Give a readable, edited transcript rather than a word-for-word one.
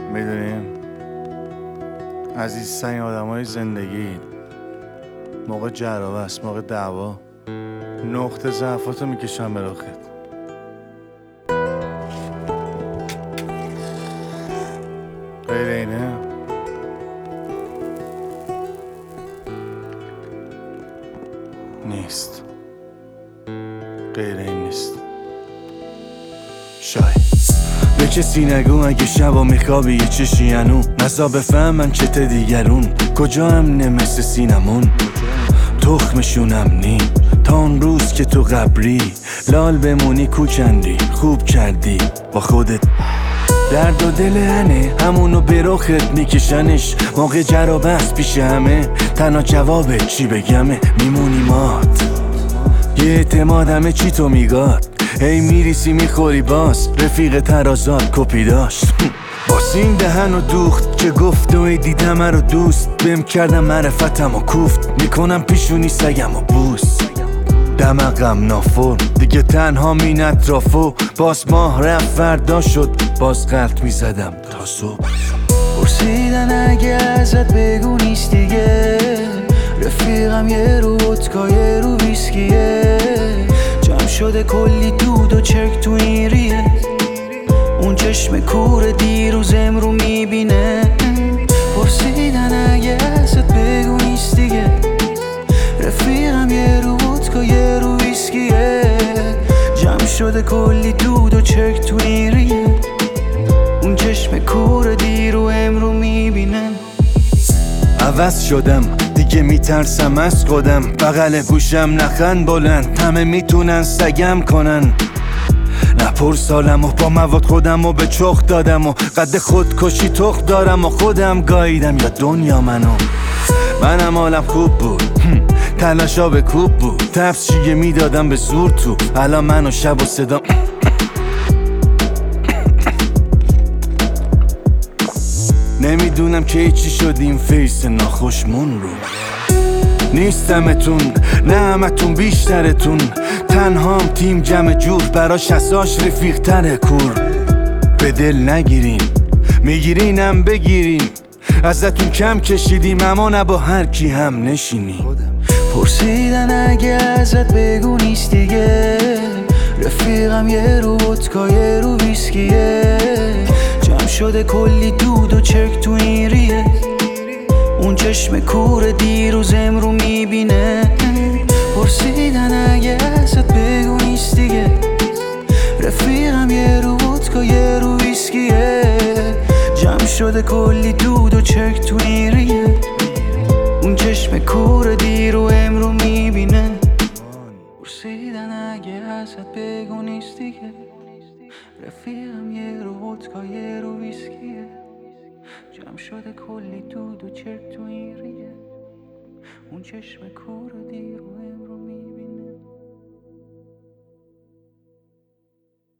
میدونیم عزیزترین آدمای زندگی موقع جراوه است، موقع دعوا نقطه ضعفاتو میکشن به رخت. غیر اینه نیست، غیر این نیست. شاید به کسی نگو اگه شبا میخوابی یه چشی هنو نزا بفهمن چته دیگرون کجا هم مثل سینمون تخمشونم نی تا اون روز که تو قبری لال بمونی کوچندی خوب کردی با خودت. درد و دل هنه همونو به رخت میکشنش موقع جر و بحث پیش همه تنها جواب چی بگمه میمونی مات یه اعتمادمه چی تو میگاد هی میریسی میخوری باز رفیق ترازات کپی داشت باسین دهن و دوخت که گفت و دیدم رو دوست بهم کردم معرفتم و کوفت میکنم پیشونی سگم و بوس دمقم نافور دیگه تنها مین اطرافو باز ماه رفت فردا شد باز قلط میزدم تا صبح. پرسیدن اگه ازت بگو نیست دیگه رفیقم یه رو ودکا یه رو ویسکیه جمع شده کلی دود و چرک تو این ریه اون چشم کور دیروز امرو میبینه. پرسیدن اگه ازت بگو نیست دیگه رفیقم یه رو ودکا یه رو ویسکیه جمع شده کلی دود و چرک تو این ریه اون چشم کور دیرو امرو میبینه. عوض شدم دیگه میترسم از خودم بغل گوشم نخن بلند همه میتونن سگم کنن نپرسالم و با مواد خودم و به چخ دادم و قد خودکشی تخ دارم و خودم گاییدم یا دنیا منم حالم خوب بود تلاشا به کوب بود تفسیه میدادم به زور تو الان منو شب و صدا نمیدونم که چی شدیم فیس ناخوشمون رو نیستمتون نه همتون بیشترتون تنهام تیم جمع جور براش اساش رفیق تره کور به دل نگیرین میگیرینم بگیرین ازتون کم کشیدیم اما نه با هر کی هم نشینی. پرسیدن اگه ازت بگو نیست دیگه رفیقم یه رو ودکا یه رو ویسکیه جمع شده کلی دود و چرک تو این ریه اون چشم کور دیروز امرو میبینه. پرسیدن اگه ازت بگو نیست دیگه رفیقم یه رو ودکا یه رو ویسکیه جمع شده کلی دود و چرک تو این ریه اون چشم کور دیرو امرو میبینه. پرسیدن اگه ازت بگو نیست دیگه رفیقم یه رو ودکا یه رو ویسکیه جمع شده کلی دود و چرک تو این ریه اون چشم کور دیرو